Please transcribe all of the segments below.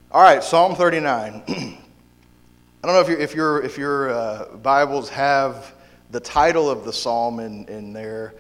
All right, Psalm 39. I don't know if your Bibles have the title of the psalm in there.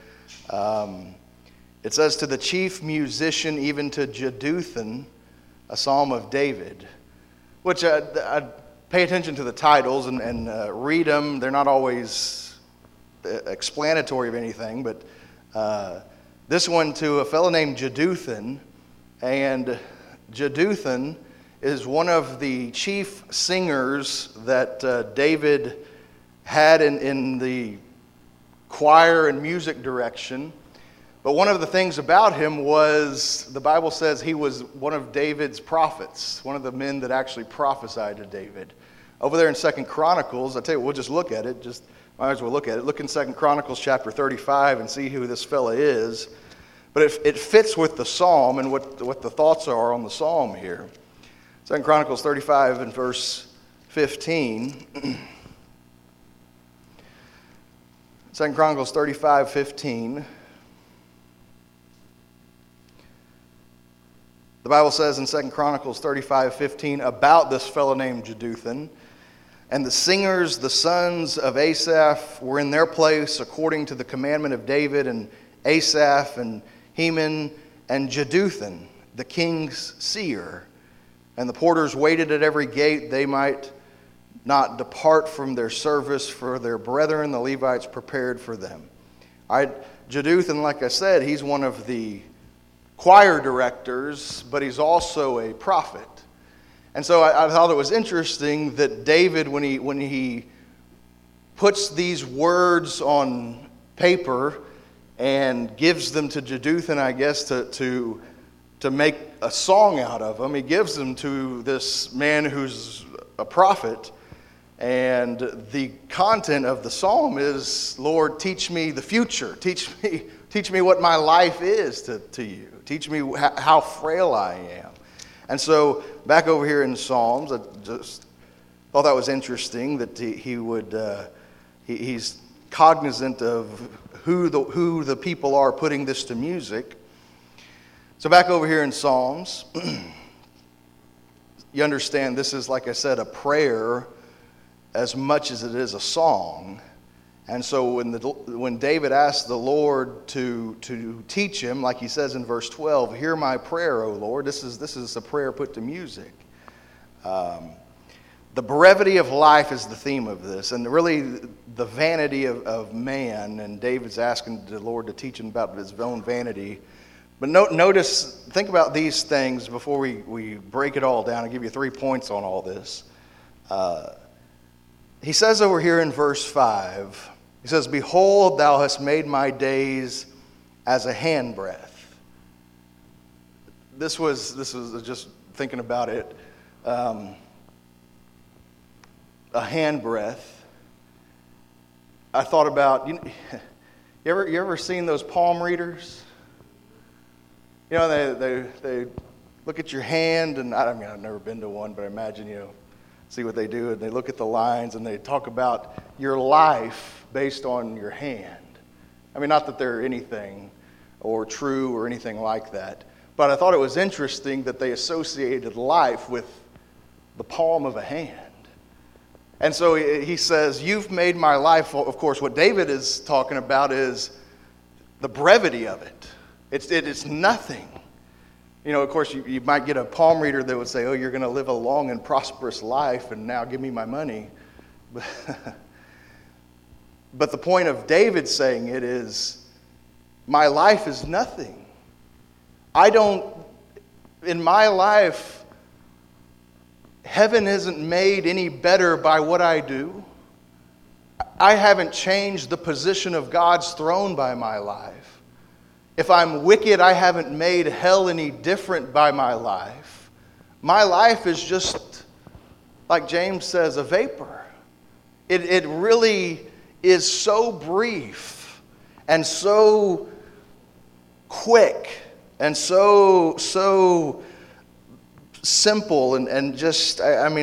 It says, "To the chief musician, even to Jeduthun, a psalm of David," which I pay attention to the titles and read them. They're not always explanatory of anything, but this one to a fellow named Jeduthun, and Jeduthun is one of the chief singers that David had in the choir and music direction. But one of the things about him was, the Bible says he was one of David's prophets, one of the men that actually prophesied to David. Over there in 2 Chronicles, I tell you, we'll just look at it, might as well look at it. Look in 2 Chronicles chapter 35 and see who this fella is. But it fits with the psalm and what the thoughts are on the psalm here. 2 Chronicles 35 and verse 15. 2 Chronicles 35:15. The Bible says in 2 Chronicles 35:15 about this fellow named Jeduthun, "And the singers, the sons of Asaph, were in their place according to the commandment of David, and Asaph and Heman and Jeduthun, the king's seer. And the porters waited at every gate, they might not depart from their service, for their brethren, the Levites, prepared for them." All right, Jeduthun, like I said, he's one of the choir directors, but he's also a prophet. And so I thought it was interesting that David, when he puts these words on paper and gives them to Jeduthun, I guess, to make a song out of them, he gives them to this man who's a prophet. And the content of the psalm is, "Lord, teach me the future. Teach me what my life is to you. Teach me how frail I am." And so back over here in Psalms, I just thought that was interesting that he's cognizant of who the people are putting this to music. So back over here in Psalms, you understand this is, like I said, a prayer as much as it is a song. And so when David asked the Lord to teach him, like he says in verse 12, "Hear my prayer, O Lord," this is a prayer put to music. The brevity of life is the theme of this, and really the vanity of man. And David's asking the Lord to teach him about his own vanity. But think about these things before we break it all down and give you 3 points on all this. He says over here in verse 5, he says, "Behold, thou hast made my days as a handbreadth." This was just thinking about it. A handbreadth. I thought about, you ever seen those palm readers? You know, they look at your hand, and I've never been to one, but I imagine, see what they do, and they look at the lines, and they talk about your life based on your hand. I mean, not that they're anything or true or anything like that, but I thought it was interesting that they associated life with the palm of a hand. And so he says, "You've made my life," of course, what David is talking about is the brevity of it. It's nothing. Of course, you might get a palm reader that would say, "Oh, you're going to live a long and prosperous life, and now give me my money." But the point of David saying it is, my life is nothing. In my life, heaven isn't made any better by what I do. I haven't changed the position of God's throne by my life. If I'm wicked, I haven't made hell any different by my life. My life is just, like James says, a vapor. It really is so brief and so quick and so simple and just,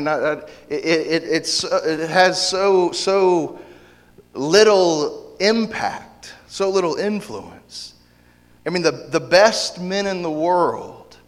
it has so little impact, so little influence. I mean, the best men in the world,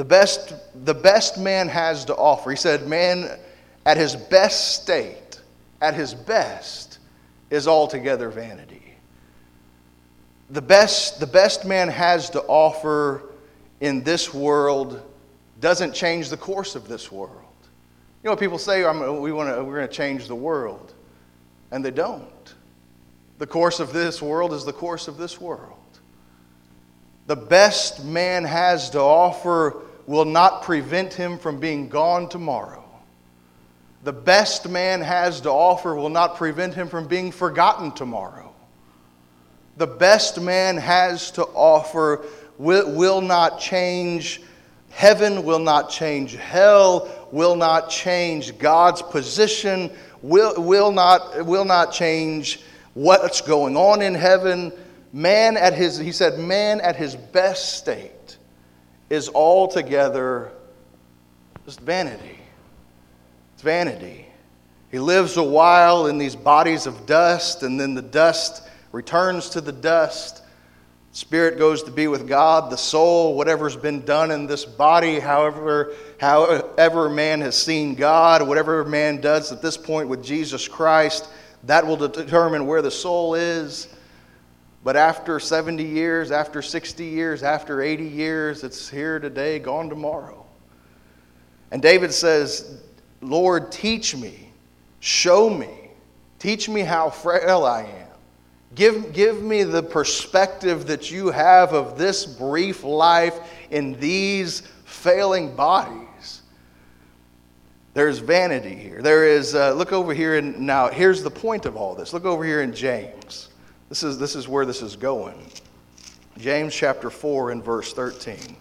The best man has to offer. He said, man at his best state, at his best, is altogether vanity. The best man has to offer in this world doesn't change the course of this world. You know, people say we're going to change the world, and they don't. The course of this world is the course of this world. The best man has to offer will not prevent him from being gone tomorrow. The best man has to offer will not prevent him from being forgotten tomorrow. The best man has to offer will not change. Heaven will not change. Hell will not change. God's position will not change what's going on in heaven. He said, man at his best state is altogether just vanity. It's vanity. He lives a while in these bodies of dust, and then the dust returns to the dust. Spirit goes to be with God. The soul, whatever's been done in this body, however man has seen God, whatever man does at this point with Jesus Christ, that will determine where the soul is. But after 70 years, after 60 years, after 80 years, it's here today, gone tomorrow. And David says, Lord, teach me, show me, teach me how frail I am. Give me the perspective that you have of this brief life in these failing bodies. There's vanity here. There is, look over here, and now here's the point of all this. Look over here in James. This is where this is going. James chapter 4 and verse 13.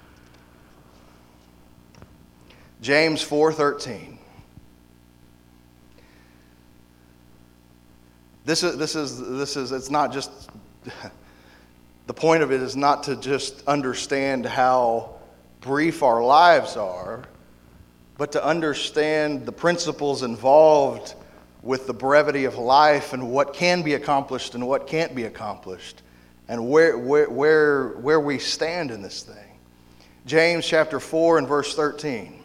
James 4:13. This is, it's not just, the point of it is not to just understand how brief our lives are, but to understand the principles involved with the brevity of life and what can be accomplished and what can't be accomplished, and where we stand in this thing. James chapter 4 and verse 13.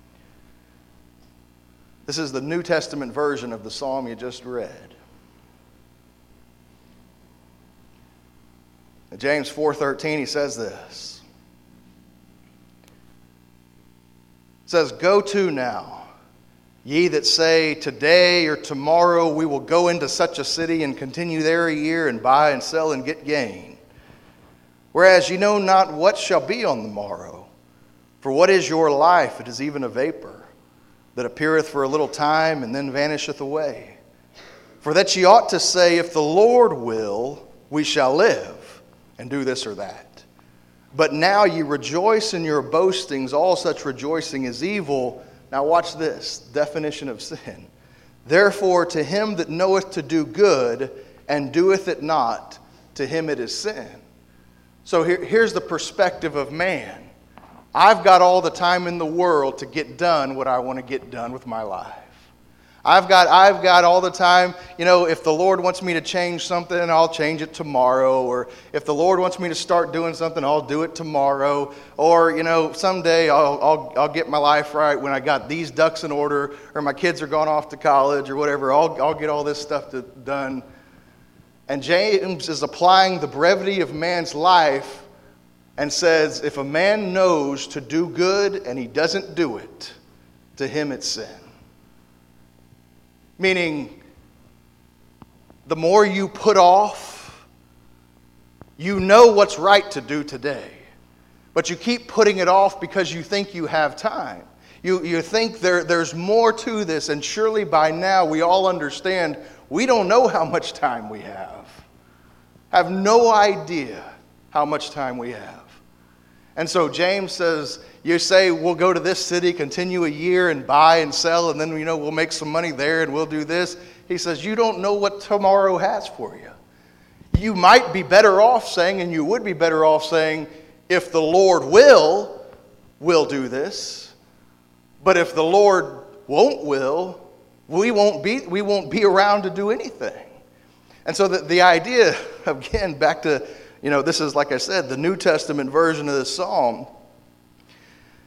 This is the New Testament version of the psalm you just read. In James 4:13, he says this. It says, "Go to now, ye that say, today or tomorrow we will go into such a city and continue there a year and buy and sell and get gain. Whereas ye know not what shall be on the morrow. For what is your life? It is even a vapor, that appeareth for a little time and then vanisheth away. For that ye ought to say, if the Lord will, we shall live, and do this or that. But now ye rejoice in your boastings. All such rejoicing is evil." Now watch this definition of sin. "Therefore to him that knoweth to do good and doeth it not, to him it is sin." So here's the perspective of man. I've got all the time in the world to get done what I want to get done with my life. I've got all the time, if the Lord wants me to change something, I'll change it tomorrow. Or if the Lord wants me to start doing something, I'll do it tomorrow. Or, someday I'll get my life right when I got these ducks in order, or my kids are gone off to college or whatever. I'll get all this stuff done. And James is applying the brevity of man's life and says, if a man knows to do good and he doesn't do it, to him it's sin. Meaning, the more you put off, you know what's right to do today. But you keep putting it off because you think you have time. You think there's more to this, and surely by now we all understand we don't know how much time we have. Have no idea how much time we have. And so James says, you say, we'll go to this city, continue a year and buy and sell, and then we'll make some money there and we'll do this. He says, you don't know what tomorrow has for you. You might be better off saying, and you would be better off saying, if the Lord will, we'll do this. But if the Lord will, we won't be around to do anything. And so the idea, again, back to, this is, like I said, the New Testament version of this psalm.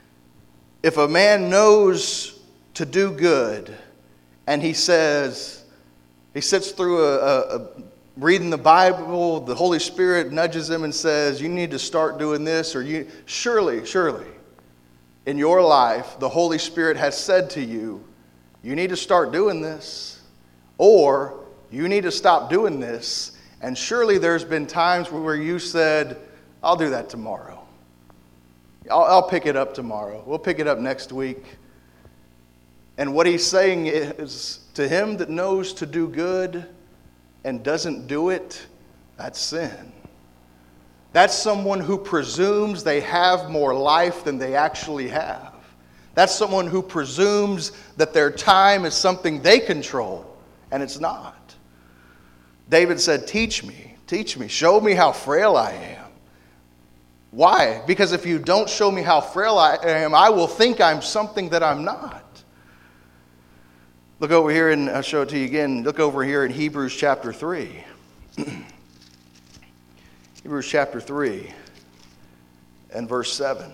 If a man knows to do good, and he sits through reading the Bible, the Holy Spirit nudges him and says, you need to start doing this, or surely, in your life, the Holy Spirit has said to you, you need to start doing this, or you need to stop doing this. And surely there's been times where you said, I'll do that tomorrow. I'll pick it up tomorrow. We'll pick it up next week. And what he's saying is, to him that knows to do good and doesn't do it, that's sin. That's someone who presumes they have more life than they actually have. That's someone who presumes that their time is something they control, and it's not. David said, teach me, show me how frail I am. Why? Because if you don't show me how frail I am, I will think I'm something that I'm not. Look over here, and I'll show it to you again. Look over here in Hebrews chapter 3. Hebrews chapter 3 and verse 7.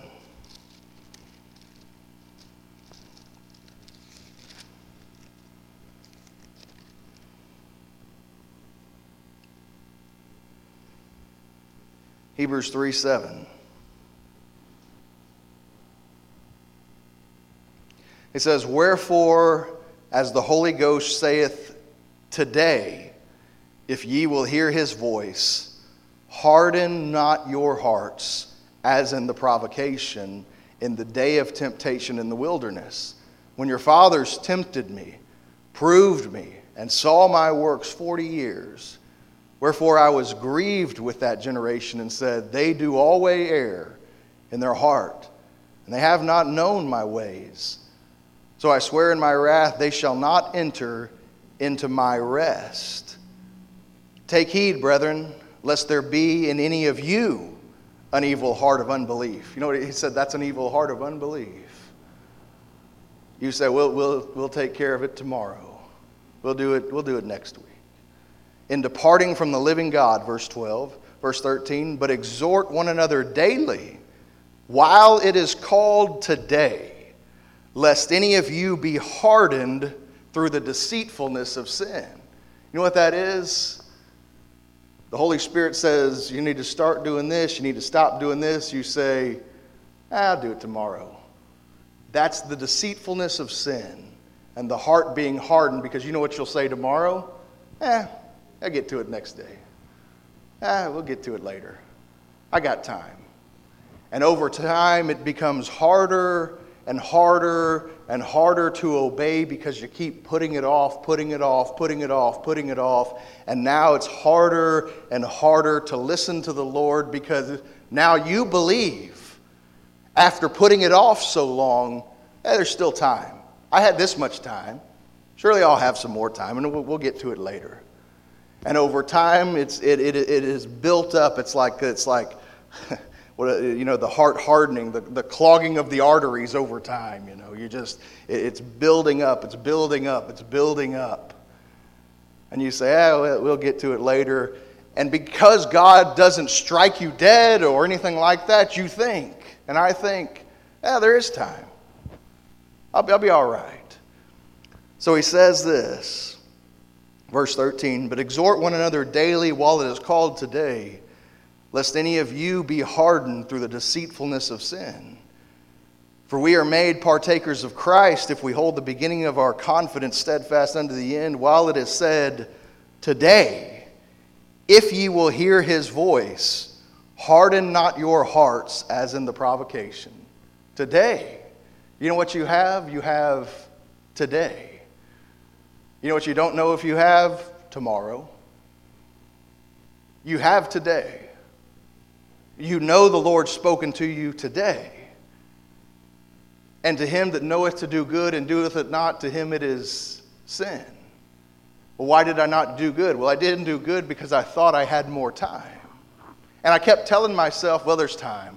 Hebrews 3:7. It says, wherefore, as the Holy Ghost saith, today, if ye will hear his voice, harden not your hearts, as in the provocation, in the day of temptation in the wilderness, when your fathers tempted me, proved me, and saw my works 40 years. Wherefore I was grieved with that generation, and said, they do always err in their heart, and they have not known my ways. So I swear in my wrath, they shall not enter into my rest. Take heed, brethren, lest there be in any of you an evil heart of unbelief. You know what he said? That's an evil heart of unbelief. You say, we'll take care of it tomorrow. We'll do it next week. In departing from the living God, verse 12, verse 13, but exhort one another daily, while it is called today, lest any of you be hardened through the deceitfulness of sin. You know what that is? The Holy Spirit says, you need to start doing this, you need to stop doing this. You say, I'll do it tomorrow. That's the deceitfulness of sin and the heart being hardened, because you know what you'll say tomorrow? I'll get to it next day. We'll get to it later. I got time. And over time, it becomes harder and harder and harder to obey, because you keep putting it off. And now it's harder and harder to listen to the Lord, because now you believe, after putting it off so long, there's still time. I had this much time. Surely I'll have some more time, and we'll get to it later. And over time, it is built up. It's like the heart hardening, the clogging of the arteries over time. It's building up. And you say, we'll get to it later. And because God doesn't strike you dead or anything like that, you think, and I think, there is time. I'll be all right. So he says this. Verse 13, but exhort one another daily while it is called today, lest any of you be hardened through the deceitfulness of sin. For we are made partakers of Christ if we hold the beginning of our confidence steadfast unto the end, while it is said, today, if ye will hear his voice, harden not your hearts as in the provocation. Today. You know what you have? You have today. You know what you don't know if you have? Tomorrow. You have today. You know the Lord's spoken to you today. And to him that knoweth to do good and doeth it not, to him it is sin. Well, why did I not do good? Well, I didn't do good because I thought I had more time. And I kept telling myself, well, there's time.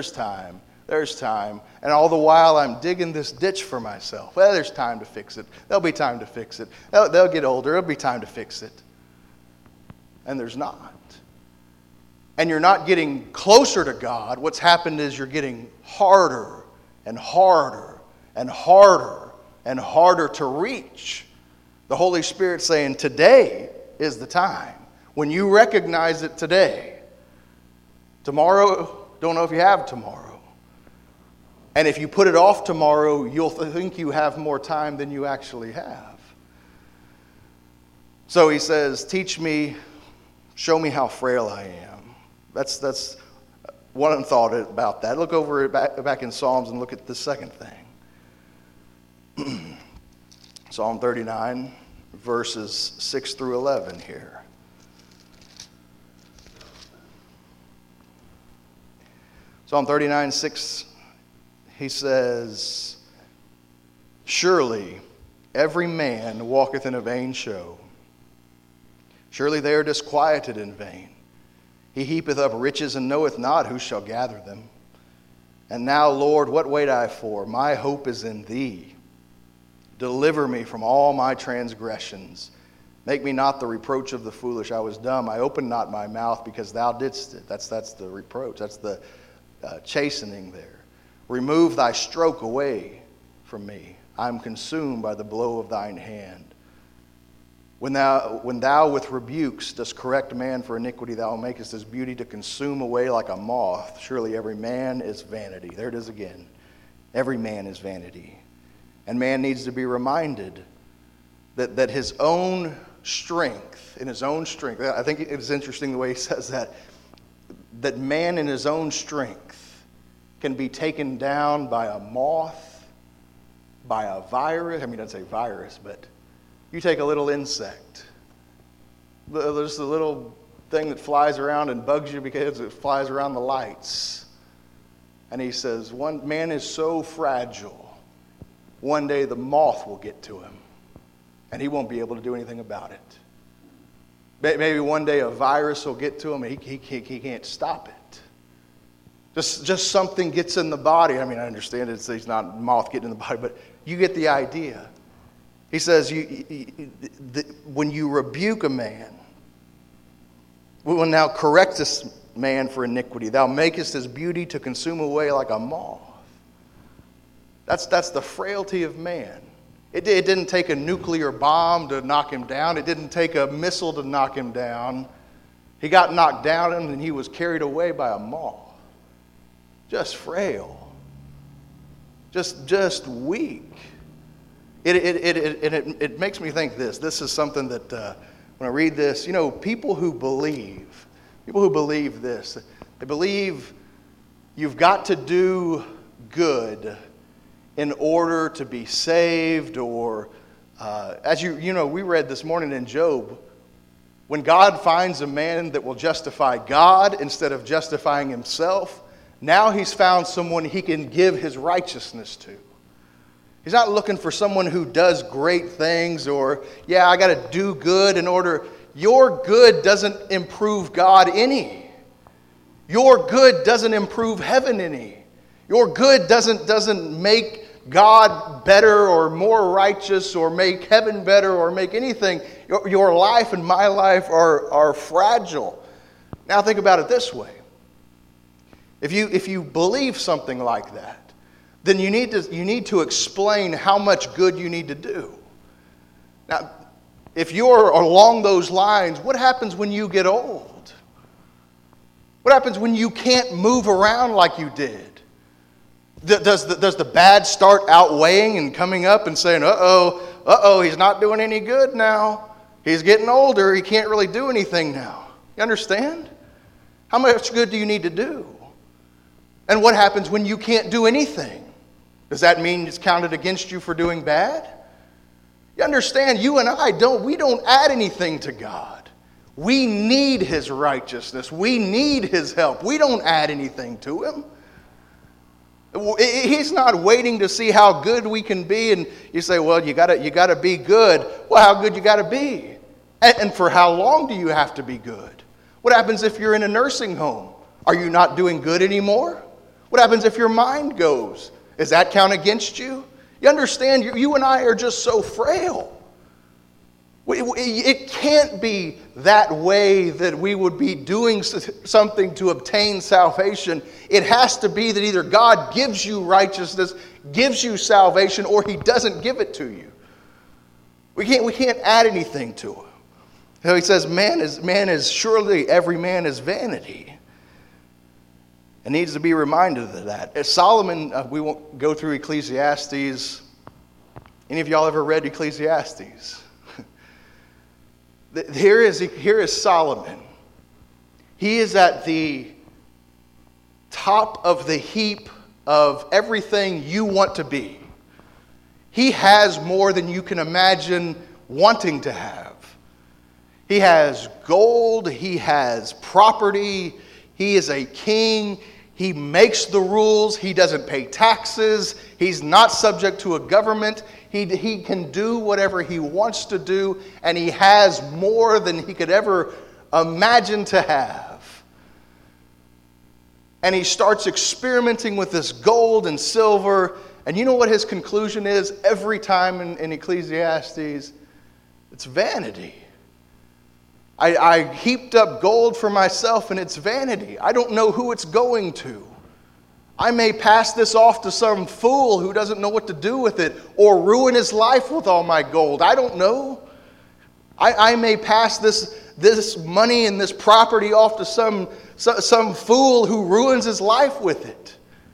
And all the while I'm digging this ditch for myself. Well, there's time to fix it. There'll be time to fix it. They'll get older. It'll be time to fix it. And there's not. And you're not getting closer to God. What's happened is you're getting harder and harder and harder to reach. The Holy Spirit saying, today is the time. When you recognize it today, tomorrow, don't know if you have tomorrow. And if you put it off tomorrow, you'll think you have more time than you actually have. So he says, teach me, show me how frail I am. That's one thought about that. Look over back in Psalms and look at the second thing. Psalm 39, verses 6 through 11 here. Psalm 39, 6, he says, surely every man walketh in a vain show. Surely they are disquieted in vain. He heapeth up riches and knoweth not who shall gather them. And now, Lord, what wait I for? My hope is in thee. Deliver me from all my transgressions. Make me not the reproach of the foolish. I was dumb. I opened not my mouth because thou didst it. That's the reproach. That's the chastening there. Remove thy stroke away from me. I am consumed by the blow of thine hand. When thou with rebukes dost correct man for iniquity, thou makest his beauty to consume away like a moth. Surely every man is vanity. There it is again. Every man is vanity. And man needs to be reminded that his own strength, I think it's interesting the way he says that man in his own strength can be taken down by a moth, by a virus. I mean, I'd say virus, but you take a little insect. There's a little thing that flies around and bugs you because it flies around the lights. And he says, one man is so fragile, one day the moth will get to him, and he won't be able to do anything about it. Maybe one day a virus will get to him, and he can't stop it. Just something gets in the body. I mean, I understand it's not a moth getting in the body, but you get the idea. He says, when you rebuke a man, when thou correctest man for iniquity, thou makest his beauty to consume away like a moth. That's the frailty of man. It didn't take a nuclear bomb to knock him down. It didn't take a missile to knock him down. He got knocked down and he was carried away by a moth. Just frail. Just weak. It makes me think this. This is something that when I read this, people who believe this, they believe you've got to do good in order to be saved, or as we read this morning in Job, when God finds a man that will justify God instead of justifying himself, now he's found someone he can give his righteousness to. He's not looking for someone who does great things or, I got to do good in order. Your good doesn't improve God any. Your good doesn't improve heaven any. Your good doesn't make God better or more righteous or make heaven better or make anything. Your life and my life are fragile. Now think about it this way. If you believe something like that, then you need to explain how much good you need to do. Now, if you're along those lines, what happens when you get old? What happens when you can't move around like you did? Does the bad start outweighing and coming up and saying, uh-oh, he's not doing any good now. He's getting older. He can't really do anything now. You understand? How much good do you need to do? And what happens when you can't do anything? Does that mean it's counted against you for doing bad? You understand, you and I don't add anything to God. We need his righteousness. We need his help. We don't add anything to him. He's not waiting to see how good we can be, and you say, well, you gotta be good. Well, how good you gotta be? And for how long do you have to be good? What happens if you're in a nursing home? Are you not doing good anymore? What happens if your mind goes? Does that count against you? You understand, you and I are just so frail. It can't be that way that we would be doing something to obtain salvation. It has to be that either God gives you righteousness, gives you salvation, or He doesn't give it to you. We can't add anything to it. So he says, surely every man is vanity. And needs to be reminded of that. As Solomon, we won't go through Ecclesiastes. Any of y'all ever read Ecclesiastes? Here is Solomon. He is at the top of the heap of everything you want to be. He has more than you can imagine wanting to have. He has gold. He has property. He is a king. He makes the rules. He doesn't pay taxes. He's not subject to a government. He can do whatever he wants to do, and he has more than he could ever imagine to have. And he starts experimenting with this gold and silver, and you know what his conclusion is every time in Ecclesiastes? It's vanity. I heaped up gold for myself, and it's vanity. I don't know who it's going to. I may pass this off to some fool who doesn't know what to do with it, or ruin his life with all my gold. I don't know. I may pass this money and this property off to some fool who ruins his life with it.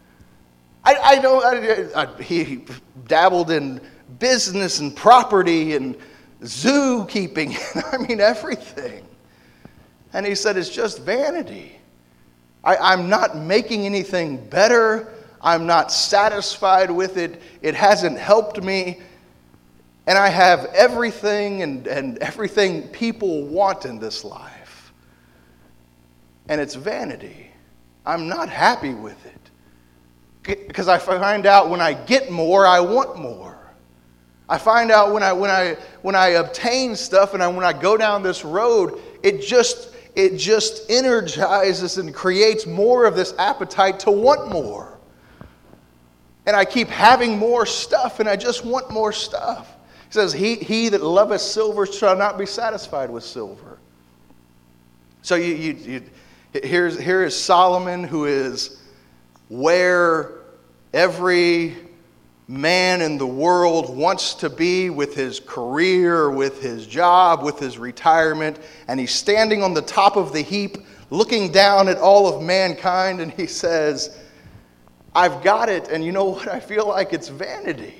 He dabbled in business and property and zookeeping, everything. And he said, it's just vanity. I'm not making anything better. I'm not satisfied with it. It hasn't helped me. And I have everything and everything people want in this life. And it's vanity. I'm not happy with it. Because I find out when I get more, I want more. I find out when I obtain stuff and when I go down this road, it just energizes and creates more of this appetite to want more. And I keep having more stuff, and I just want more stuff. He says, he that loveth silver shall not be satisfied with silver. So here is Solomon, who is where every man in the world wants to be with his career, with his job, with his retirement. And he's standing on the top of the heap, looking down at all of mankind, and he says, I've got it, and you know what? I feel like it's vanity.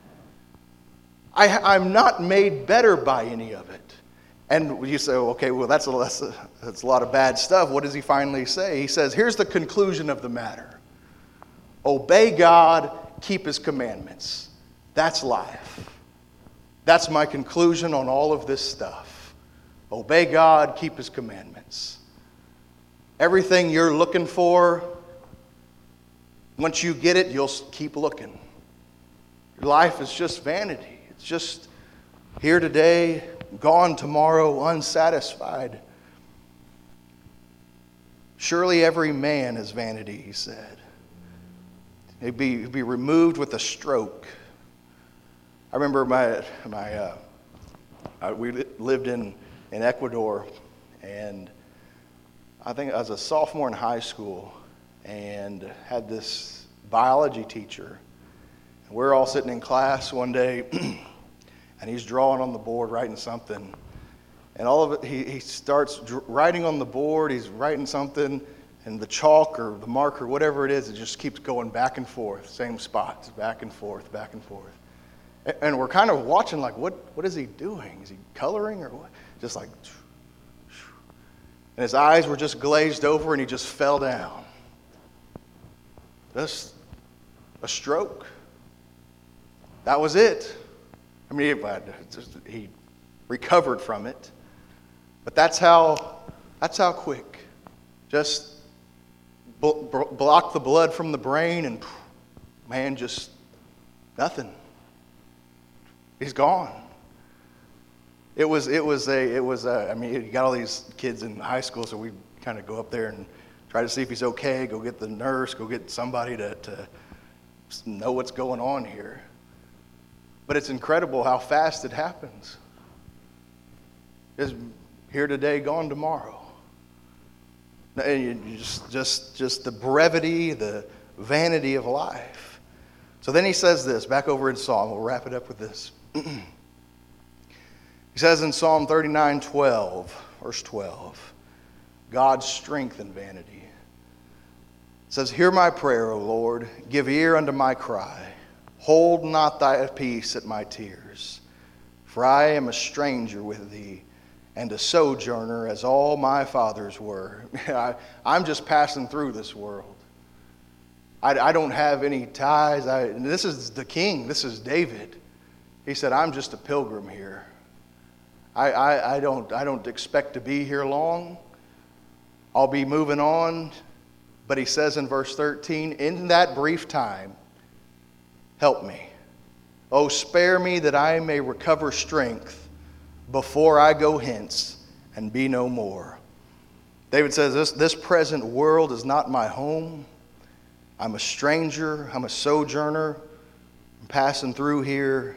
I'm not made better by any of it. And you say, okay, well, that's a lot of bad stuff. What does he finally say? He says, here's the conclusion of the matter. Obey God, keep His commandments. That's life. That's my conclusion on all of this stuff. Obey God, keep His commandments. Everything you're looking for, once you get it, you'll keep looking. Your life is just vanity. It's just here today, gone tomorrow, unsatisfied. Surely every man is vanity, he said. He'd be removed with a stroke. I remember we lived in Ecuador, and I think I was a sophomore in high school, and had this biology teacher. We're all sitting in class one day, and he's drawing on the board, writing something. And all of it, he starts writing on the board, he's writing something, and the chalk or the marker, whatever it is, it just keeps going back and forth, same spots, back and forth, back and forth. And we're kind of watching like, what is he doing? Is he coloring or what? Just like, and his eyes were just glazed over and he just fell down. Just a stroke. That was it. I mean, he recovered from it. But that's how quick. Just block the blood from the brain and man, just nothing. He's gone. I mean, you got all these kids in high school, so we kind of go up there and try to see if he's okay, go get the nurse, go get somebody to know what's going on here. But it's incredible how fast it happens. Just here today, gone tomorrow. And just the brevity, the vanity of life. So then he says this, back over in Psalm. We'll wrap it up with this. He says in Psalm 39:12, verse 12, God's strength in vanity. It says, hear my prayer, O Lord. Give ear unto my cry. Hold not thy peace at my tears. For I am a stranger with thee, and a sojourner as all my fathers were. I'm just passing through this world. I don't have any ties. This is the king. This is David. He said, I'm just a pilgrim here. I don't expect to be here long. I'll be moving on. But he says in verse 13, in that brief time, help me. Oh, spare me that I may recover strength before I go hence and be no more. David says, this present world is not my home. I'm a stranger. I'm a sojourner. I'm passing through here.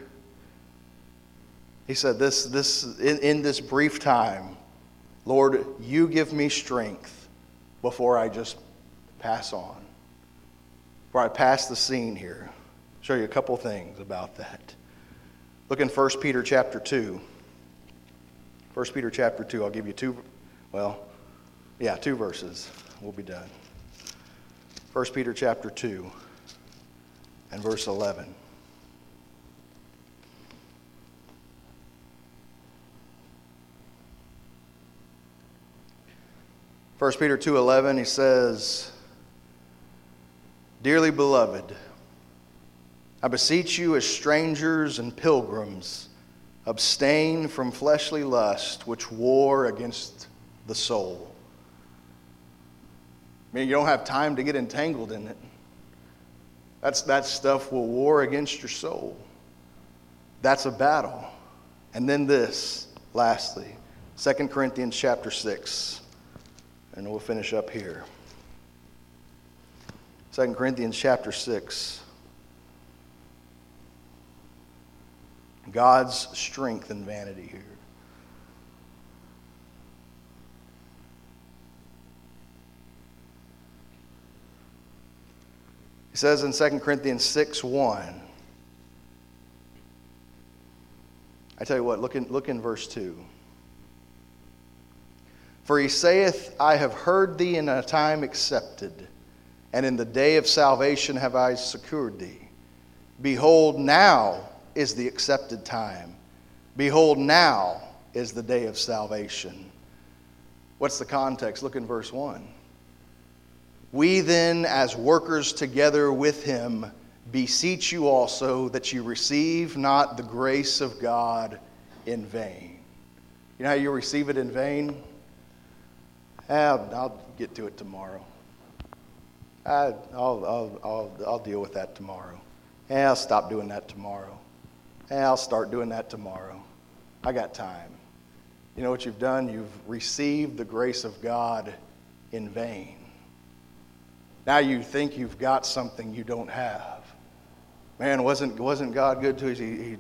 He said, in this brief time, Lord, you give me strength before I just pass on. Before I pass the scene here. I'll show you a couple things about that. Look in 1 Peter chapter 2. 1 Peter chapter 2. I'll give you two verses. We'll be done. 1 Peter chapter 2 and verse 11. First Peter 2:11, he says, dearly beloved, I beseech you as strangers and pilgrims, abstain from fleshly lust which war against the soul. I mean, you don't have time to get entangled in it. That stuff will war against your soul. That's a battle. And then this, lastly, 2 Corinthians chapter 6. And we'll finish up here. 2 Corinthians chapter 6. God's strength and vanity here. He says in 2 Corinthians 6:1. I tell you what, look in verse 2. For he saith, I have heard thee in a time accepted, and in the day of salvation have I secured thee. Behold, now is the accepted time. Behold, now is the day of salvation. What's the context? Look in verse 1. We then, as workers together with him, beseech you also that you receive not the grace of God in vain. You know how you receive it in vain? I'll get to it tomorrow. I'll deal with that tomorrow. I'll stop doing that tomorrow. I'll start doing that tomorrow. I got time. You know what you've done? You've received the grace of God in vain. Now you think you've got something you don't have. Man, wasn't God good to us? He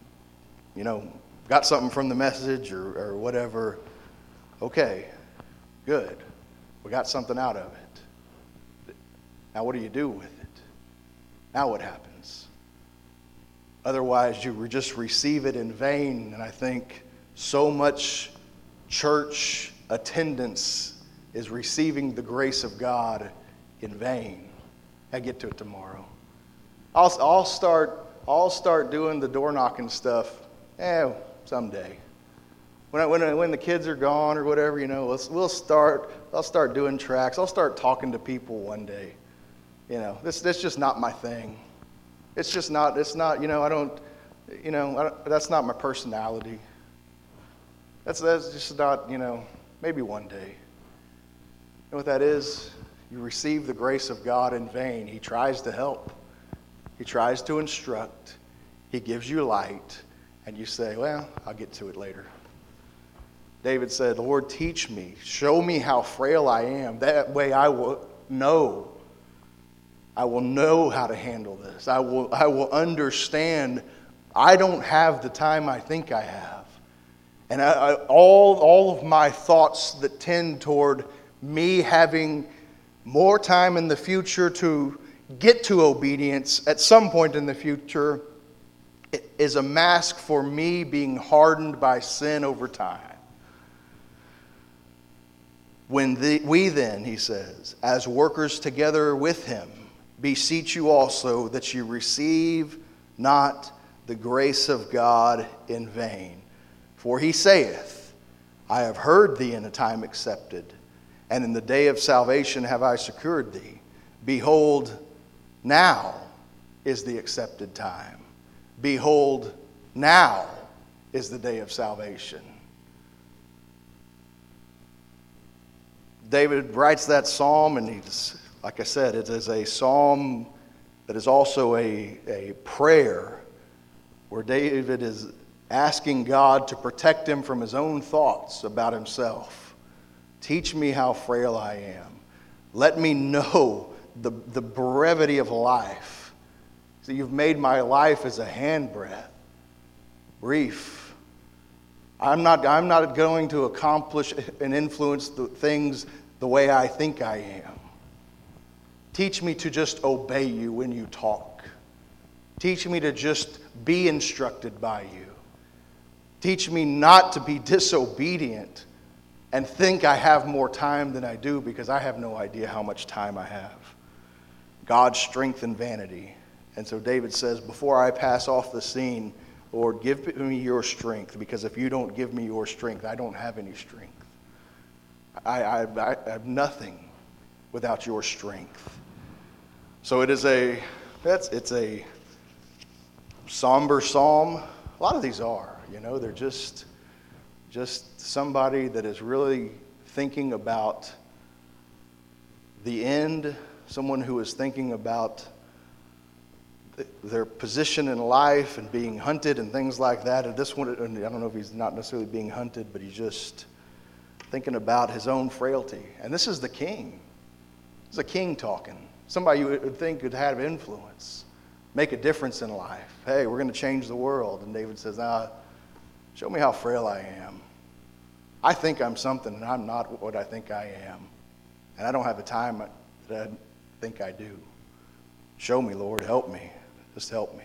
got something from the message or whatever. Okay, good. We got something out of it. Now what do you do with it? Now what happens? Otherwise, you just receive it in vain. And I think so much church attendance is receiving the grace of God in vain. I get to it tomorrow. I'll start doing the door knocking stuff. Someday. When the kids are gone or whatever, I'll start doing tracks. I'll start talking to people one day. That's just not my thing. It's not, that's not my personality. That's just not, maybe one day. You know what that is? You receive the grace of God in vain. He tries to help. He tries to instruct. He gives you light. And you say, well, I'll get to it later. David said, Lord, teach me. Show me how frail I am. That way I will know. I will know how to handle this. I will understand I don't have the time I think I have. And all of my thoughts that tend toward me having more time in the future to get to obedience at some point in the future is a mask for me being hardened by sin over time. We then, he says, as workers together with him, beseech you also that you receive not the grace of God in vain. For he saith, I have heard thee in a time accepted, and in the day of salvation have I secured thee. Behold, now is the accepted time. Behold, now is the day of salvation. David writes that psalm, and he's, like I said, it is a psalm that is also a prayer where David is asking God to protect him from his own thoughts about himself. Teach me how frail I am. Let me know the brevity of life. So you've made my life as a handbreadth. Brief. I'm not going to accomplish and influence the things the way I think I am. Teach me to just obey you when you talk. Teach me to just be instructed by you. Teach me not to be disobedient and think I have more time than I do, because I have no idea how much time I have. God's strength and vanity. And so David says, before I pass off the scene, Lord, give me your strength, because if you don't give me your strength, I don't have any strength. I have nothing without your strength. So it's a somber psalm. A lot of these are, they're just somebody that is really thinking about the end, someone who is thinking about their position in life and being hunted and things like that. And this one, I don't know if he's not necessarily being hunted, but he's just thinking about his own frailty. And this is the king. This is a king talking. Somebody you would think could have influence, make a difference in life. Hey, we're going to change the world. And David says, show me how frail I am. I think I'm something, and I'm not what I think I am. And I don't have the time that I think I do. Show me, Lord. Help me. Just help me.